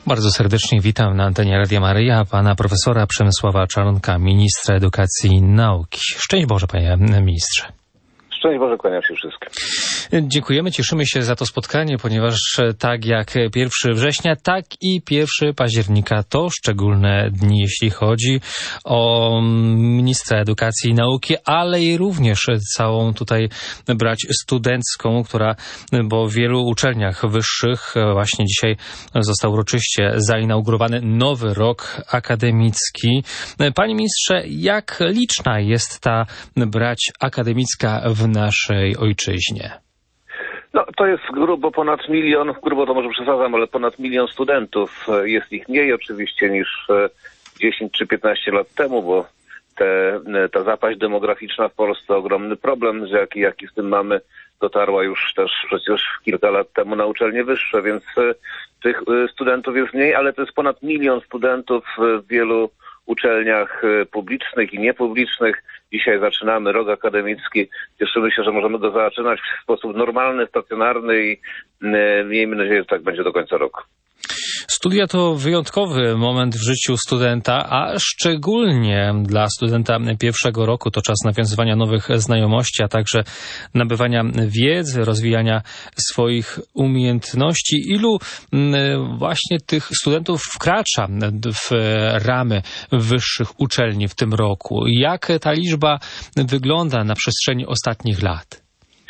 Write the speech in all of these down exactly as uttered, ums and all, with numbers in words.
Bardzo serdecznie witam na antenie Radia Maryja pana profesora Przemysława Czarnka, ministra edukacji i nauki. Szczęść Boże, panie ministrze. Szczęść Boże, kłaniam się wszystkim. Dziękujemy, cieszymy się za to spotkanie, ponieważ tak jak pierwszego września, tak i pierwszego października to szczególne dni, jeśli chodzi o ministra edukacji i nauki, ale i również całą tutaj brać studencką, która, bo w wielu uczelniach wyższych właśnie dzisiaj został uroczyście zainaugurowany nowy rok akademicki. Panie ministrze, jak liczna jest ta brać akademicka w naszej ojczyźnie? No, to jest grubo ponad milion, grubo to może przesadzam, ale ponad milion studentów. Jest ich mniej oczywiście niż dziesięć czy piętnaście lat temu, bo te, ta zapaść demograficzna w Polsce, ogromny problem, jaki, jaki z tym mamy, dotarła już też przecież kilka lat temu na uczelnie wyższe, więc tych studentów jest mniej, ale to jest ponad milion studentów w wielu uczelniach publicznych i niepublicznych. Dzisiaj zaczynamy rok akademicki. Cieszymy się, że możemy go zaczynać w sposób normalny, stacjonarny i miejmy nadzieję, że tak będzie do końca roku. Studia to wyjątkowy moment w życiu studenta, a szczególnie dla studenta pierwszego roku to czas nawiązywania nowych znajomości, a także nabywania wiedzy, rozwijania swoich umiejętności. Ilu właśnie tych studentów wkracza w ramy wyższych uczelni w tym roku? Jak ta liczba wygląda na przestrzeni ostatnich lat?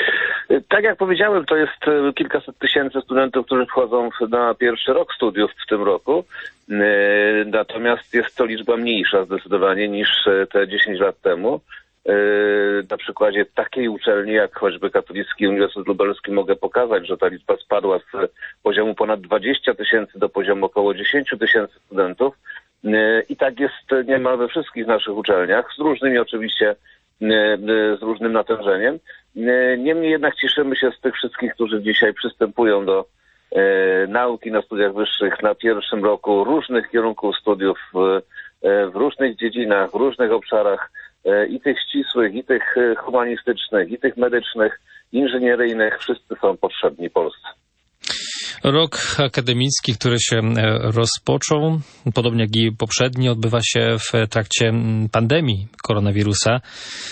Tak jak powiedziałem, to jest kilkaset tysięcy studentów, którzy wchodzą na pierwszy rok studiów w tym roku. Natomiast jest to liczba mniejsza zdecydowanie niż te dziesięć lat temu. Na przykładzie takiej uczelni jak choćby Katolicki Uniwersytet Lubelski mogę pokazać, że ta liczba spadła z poziomu ponad dwudziestu tysięcy do poziomu około dziesięć tysięcy studentów. I tak jest niemal we wszystkich naszych uczelniach, z różnymi oczywiście, z różnym natężeniem. Niemniej jednak cieszymy się z tych wszystkich, którzy dzisiaj przystępują do e, nauki na studiach wyższych na pierwszym roku różnych kierunków studiów w, w różnych dziedzinach, w różnych obszarach, e, i tych ścisłych, i tych humanistycznych, i tych medycznych, inżynieryjnych. Wszyscy są potrzebni Polsce. Rok akademicki, który się rozpoczął, podobnie jak i poprzedni, odbywa się w trakcie pandemii koronawirusa.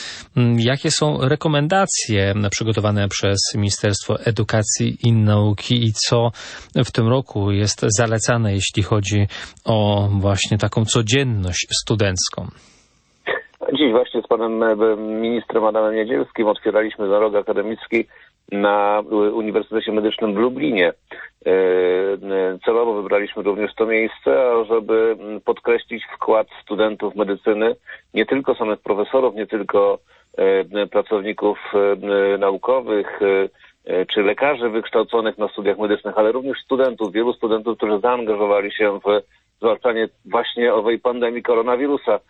Jakie są rekomendacje przygotowane przez Ministerstwo Edukacji i Nauki i co w tym roku jest zalecane, jeśli chodzi o właśnie taką codzienność studencką? Dziś właśnie z panem ministrem Adamem Niedzielskim otwieraliśmy za rok akademicki na Uniwersytecie Medycznym w Lublinie. Celowo wybraliśmy również to miejsce, żeby podkreślić wkład studentów medycyny, nie tylko samych profesorów, nie tylko pracowników naukowych czy lekarzy wykształconych na studiach medycznych, ale również studentów, wielu studentów, którzy zaangażowali się w zwalczanie właśnie owej pandemii koronawirusa.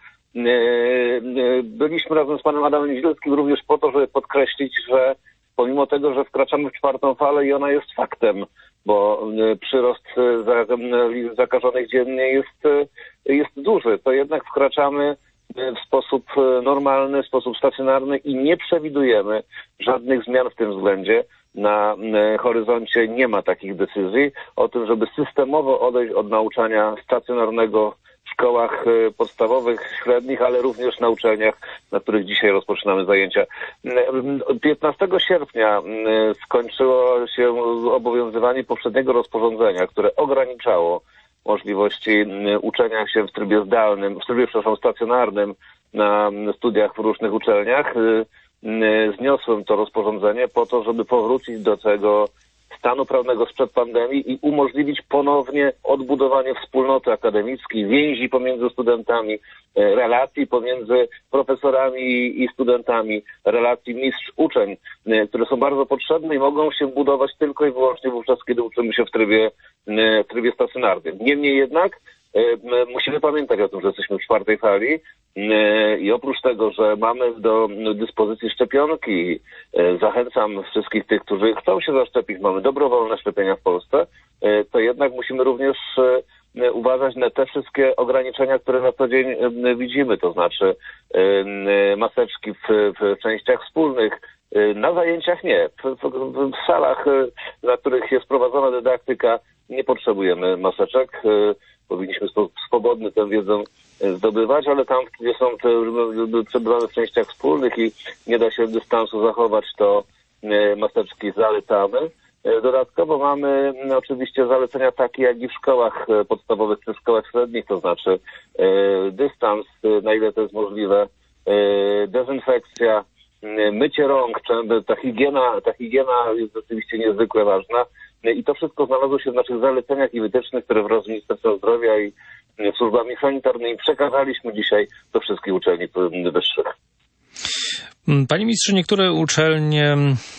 Byliśmy razem z panem Adamem Niedzielskim również po to, żeby podkreślić, że pomimo tego, że wkraczamy w czwartą falę i ona jest faktem, bo przyrost zakażonych dziennie jest, jest duży, to jednak wkraczamy w sposób normalny, w sposób stacjonarny i nie przewidujemy żadnych zmian w tym względzie. Na horyzoncie nie ma takich decyzji o tym, żeby systemowo odejść od nauczania stacjonarnego w szkołach podstawowych, średnich, ale również na uczelniach, na których dzisiaj rozpoczynamy zajęcia. piętnastego sierpnia skończyło się obowiązywanie poprzedniego rozporządzenia, które ograniczało możliwości uczenia się w trybie zdalnym, w trybie, przepraszam, stacjonarnym na studiach w różnych uczelniach. Zniosłem to rozporządzenie po to, żeby powrócić do tego stanu prawnego sprzed pandemii i umożliwić ponownie odbudowanie wspólnoty akademickiej, więzi pomiędzy studentami, relacji pomiędzy profesorami i studentami, relacji mistrz-uczeń, które są bardzo potrzebne i mogą się budować tylko i wyłącznie wówczas, kiedy uczymy się w trybie, w trybie stacjonarnym. Niemniej jednak musimy pamiętać o tym, że jesteśmy w czwartej fali i oprócz tego, że mamy do dyspozycji szczepionki, zachęcam wszystkich tych, którzy chcą się zaszczepić, mamy dobrowolne szczepienia w Polsce, to jednak musimy również uważać na te wszystkie ograniczenia, które na co dzień widzimy, to znaczy maseczki w, w częściach wspólnych, na zajęciach nie. W, w, w salach, na których jest prowadzona dydaktyka, nie potrzebujemy maseczek. Powinniśmy w sposób swobodny tę wiedzę zdobywać, ale tam, gdzie są te, przebywamy w częściach wspólnych i nie da się dystansu zachować, to maseczki zalecamy. Dodatkowo mamy no, oczywiście zalecenia takie jak i w szkołach podstawowych czy w szkołach średnich, to znaczy e, dystans, na ile to jest możliwe, e, dezynfekcja, e, mycie rąk, ta higiena, ta higiena jest oczywiście niezwykle ważna i to wszystko znalazło się w naszych zaleceniach i wytycznych, które wraz z Ministerstwem Zdrowia i służbami sanitarnymi przekazaliśmy dzisiaj do wszystkich uczelni wyższych. Panie ministrze, niektóre uczelnie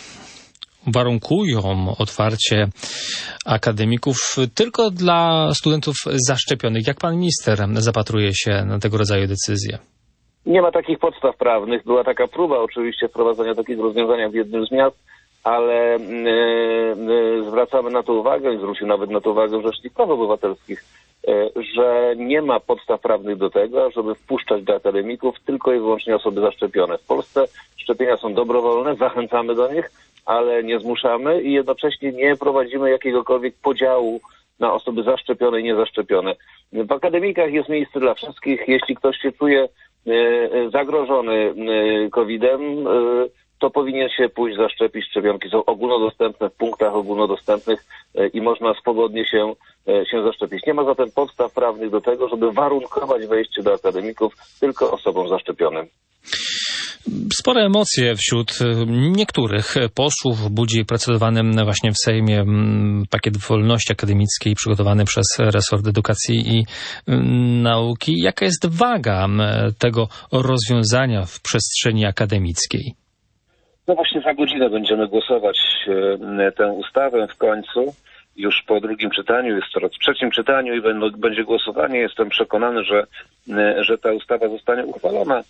warunkują otwarcie akademików tylko dla studentów zaszczepionych. Jak pan minister zapatruje się na tego rodzaju decyzje? Nie ma takich podstaw prawnych. Była taka próba oczywiście wprowadzenia takiego rozwiązania w jednym z miast, ale yy, zwracamy na to uwagę i zwrócił nawet na to uwagę Rzecznik Praw Obywatelskich, yy, że nie ma podstaw prawnych do tego, żeby wpuszczać do akademików tylko i wyłącznie osoby zaszczepione. W Polsce szczepienia są dobrowolne, zachęcamy do nich, ale nie zmuszamy i jednocześnie nie prowadzimy jakiegokolwiek podziału na osoby zaszczepione i niezaszczepione. W akademikach jest miejsce dla wszystkich. Jeśli ktoś się czuje zagrożony kowidem, to powinien się pójść zaszczepić. Szczepionki są ogólnodostępne w punktach ogólnodostępnych i można swobodnie się, się zaszczepić. Nie ma zatem podstaw prawnych do tego, żeby warunkować wejście do akademików tylko osobom zaszczepionym. Spore emocje wśród niektórych posłów budzi procedowany właśnie w Sejmie pakiet wolności akademickiej przygotowany przez resort edukacji i nauki. Jaka jest waga tego rozwiązania w przestrzeni akademickiej? No właśnie za godzinę będziemy głosować tę ustawę w końcu. Już po drugim czytaniu, jest teraz w trzecim czytaniu i będzie głosowanie. Jestem przekonany, że, że ta ustawa zostanie uchwalona.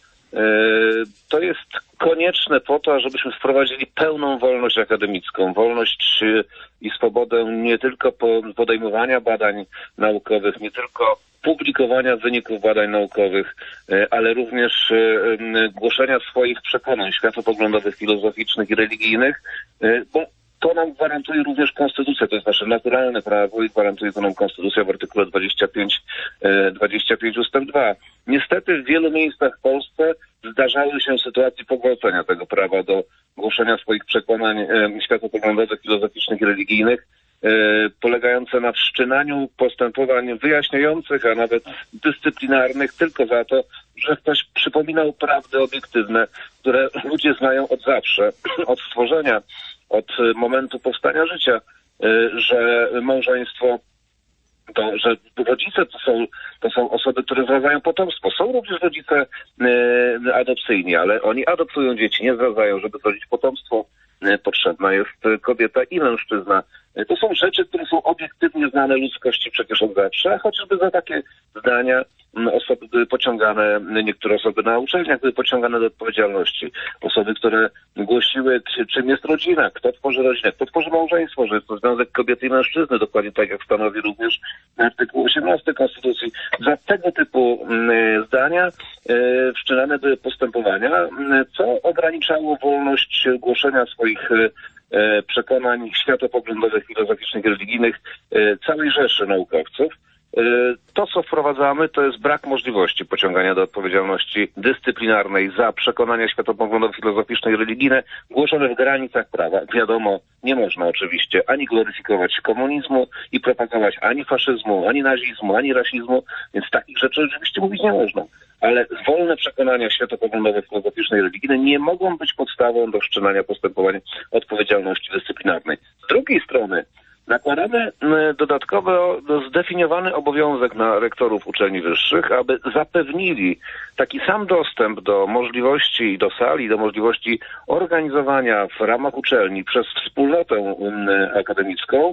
To jest konieczne po to, żebyśmy wprowadzili pełną wolność akademicką, wolność i swobodę nie tylko podejmowania badań naukowych, nie tylko publikowania wyników badań naukowych, ale również głoszenia swoich przekonań światopoglądowych, filozoficznych i religijnych, bo to nam gwarantuje również konstytucja, to jest nasze naturalne prawo i gwarantuje to nam konstytucja w artykule dwadzieścia pięć, dwadzieścia pięć ustęp dwa. Niestety w wielu miejscach w Polsce zdarzały się sytuacje pogwałcenia tego prawa do głoszenia swoich przekonań światopoglądowych, filozoficznych i religijnych, polegające na wszczynaniu postępowań wyjaśniających, a nawet dyscyplinarnych tylko za to, że ktoś przypominał prawdy obiektywne, które ludzie znają od zawsze, od stworzenia, od momentu powstania życia, że małżeństwo, to, że rodzice to są, to są osoby, które zdradzają potomstwo. Są również rodzice e, adopcyjni, ale oni adoptują dzieci, nie zdradzają, żeby zrodzić potomstwo. E, potrzebna jest kobieta i mężczyzna. E, to są rzeczy, które są obiektywnie znane ludzkości przecież od zawsze, a chociażby za takie zdania osoby były pociągane, niektóre osoby na uczelniach były pociągane do odpowiedzialności. Osoby, które głosiły, czym jest rodzina, kto tworzy rodzinę, kto tworzy małżeństwo, że jest to związek kobiety i mężczyzny, dokładnie tak jak stanowi również artykuł osiemnasty Konstytucji. Za tego typu zdania wszczynane były postępowania, co ograniczało wolność głoszenia swoich przekonań światopoglądowych, filozoficznych i religijnych całej rzeszy naukowców. To, co wprowadzamy, to jest brak możliwości pociągania do odpowiedzialności dyscyplinarnej za przekonania światopoglądowe, filozoficzne i religijne głoszone w granicach prawa. Wiadomo, nie można oczywiście ani gloryfikować komunizmu i propagować ani faszyzmu, ani nazizmu, ani rasizmu, więc takich rzeczy oczywiście mówić nie można. Ale wolne przekonania światopoglądowe, filozoficzne i religijne nie mogą być podstawą do wszczynania postępowań odpowiedzialności dyscyplinarnej. Z drugiej strony nakładamy dodatkowo zdefiniowany obowiązek na rektorów uczelni wyższych, aby zapewnili taki sam dostęp do możliwości, do sali, do możliwości organizowania w ramach uczelni przez wspólnotę akademicką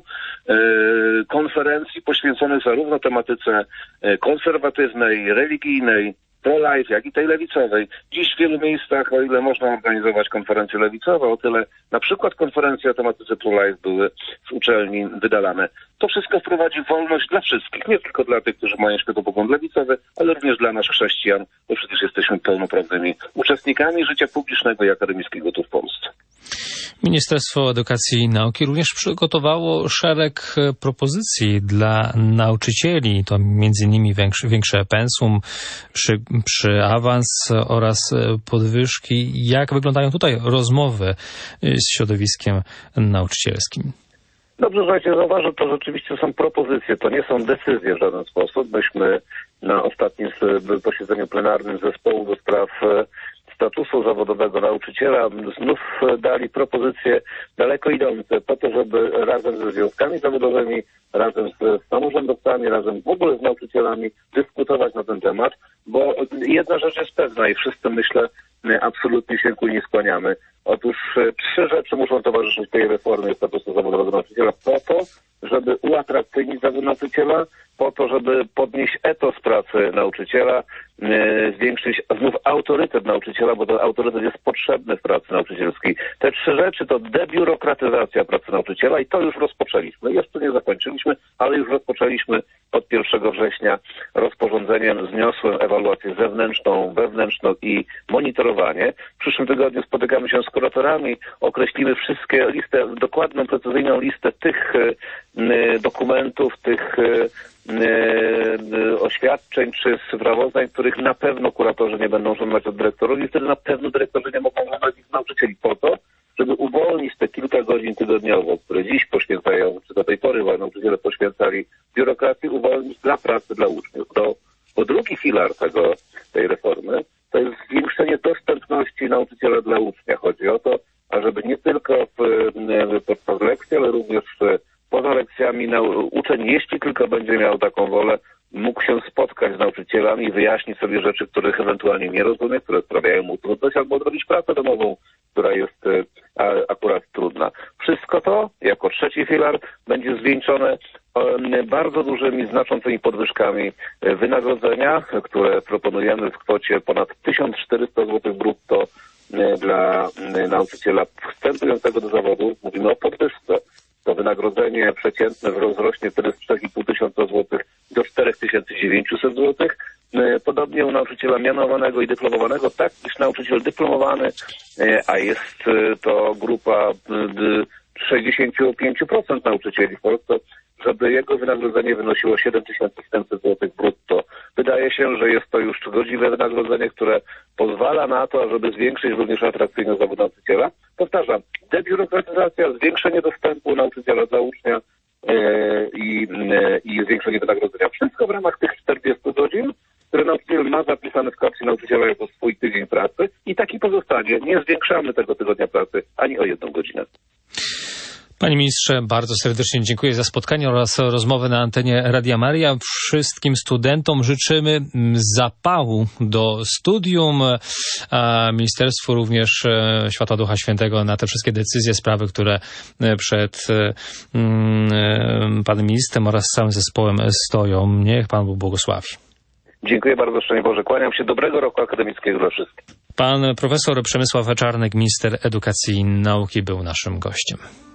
konferencji poświęconych zarówno tematyce konserwatywnej, religijnej, pro-life, jak i tej lewicowej. Dziś w wielu miejscach, o ile można organizować konferencje lewicowe, o tyle na przykład konferencje o tematyce pro-life były z uczelni wydalane. To wszystko wprowadzi wolność dla wszystkich, nie tylko dla tych, którzy mają światopogląd lewicowy, ale również dla nas chrześcijan, bo przecież jesteśmy pełnoprawnymi uczestnikami życia publicznego i akademickiego tu w Polsce. Ministerstwo Edukacji i Nauki również przygotowało szereg propozycji dla nauczycieli. To między innymi większe, większe pensum, przy, przy awans oraz podwyżki. Jak wyglądają tutaj rozmowy z środowiskiem nauczycielskim? Dobrze, słuchajcie, zauważę, to rzeczywiście są propozycje, to nie są decyzje w żaden sposób. Myśmy na ostatnim posiedzeniu plenarnym zespołu do spraw statusu zawodowego nauczyciela znów dali propozycje daleko idące po to, żeby razem ze związkami zawodowymi, razem z samorządowcami, razem w ogóle z nauczycielami dyskutować na ten temat, bo jedna rzecz jest pewna i wszyscy, myślę, absolutnie się ku niej skłaniamy. Otóż trzy rzeczy muszą towarzyszyć tej reformie statusu zawodowego nauczyciela po to, żeby uatrakcyjnić zawód nauczyciela, po to, żeby podnieść etos pracy nauczyciela, e, zwiększyć znów autorytet nauczyciela, bo ten autorytet jest potrzebny w pracy nauczycielskiej. Te trzy rzeczy to debiurokratyzacja pracy nauczyciela i to już rozpoczęliśmy. Jeszcze nie zakończyliśmy, ale już rozpoczęliśmy od pierwszego września rozporządzeniem zniosłem ewaluację zewnętrzną, wewnętrzną i monitorowanie. W przyszłym tygodniu spotykamy się z kuratorami, określimy wszystkie listę, dokładną, precyzyjną listę tych y, dokumentów, tych y, y, oświadczeń czy sprawozdań, których na pewno kuratorzy nie będą żądać od dyrektorów i wtedy na pewno dyrektorzy nie mogą żądać ich nauczycieli po to, żeby uwolnić te kilka godzin tygodniowo, które dziś poświęcają, czy do tej pory nauczyciele poświęcali biurokracji, uwolnić dla pracy dla uczniów. To, bo drugi filar tego, tej reformy to jest zwiększenie dostępności nauczyciela dla ucznia. Chodzi o to, ażeby nie tylko w, podczas lekcji, ale również poza lekcjami uczeń, jeśli tylko będzie miał taką wolę, mógł się spotkać z nauczycielami i wyjaśnić sobie rzeczy, których ewentualnie nie rozumie, które sprawiają mu trudność, albo odrobić pracę domową, która jest akurat trudna. Wszystko to, jako trzeci filar, będzie zwieńczone bardzo dużymi, znaczącymi podwyżkami wynagrodzenia, które proponujemy w kwocie ponad tysiąc czterysta złotych brutto dla nauczyciela wstępującego do zawodu. Mówimy o podwyżce. To wynagrodzenie przeciętne wzrośnie wtedy z trzy i pół tysiąca złotych do cztery tysiące dziewięćset złotych. Podobnie u nauczyciela mianowanego i dyplomowanego, tak iż nauczyciel dyplomowany, a jest to grupa sześćdziesiąt pięć procent nauczycieli w Polsce, żeby jego wynagrodzenie wynosiło siedem tysięcy siedemset złotych brutto. Wydaje się, że jest to już godziwe wynagrodzenie, które pozwala na to, żeby zwiększyć również atrakcyjność zawodu nauczyciela. Powtarzam, debiurokratyzacja, zwiększenie dostępu nauczyciela dla ucznia yy, i, yy, i zwiększenie wynagrodzenia. Wszystko w ramach tych czterdziestu godzin, które nauczyciel ma zapisane w karcie nauczyciela jako swój tydzień pracy i taki pozostanie. Nie zwiększamy tego tygodnia pracy ani o jedną godzinę. Panie ministrze, bardzo serdecznie dziękuję za spotkanie oraz rozmowę na antenie Radia Maria. Wszystkim studentom życzymy zapału do studium, a ministerstwu również światła Ducha Świętego na te wszystkie decyzje, sprawy, które przed panem ministrem oraz całym zespołem stoją. Niech Pan Bóg błogosławi. Dziękuję bardzo, szczęść Boże. Kłaniam się. Dobrego roku akademickiego dla wszystkich. Pan profesor Przemysław Czarnek, minister edukacji i nauki, był naszym gościem.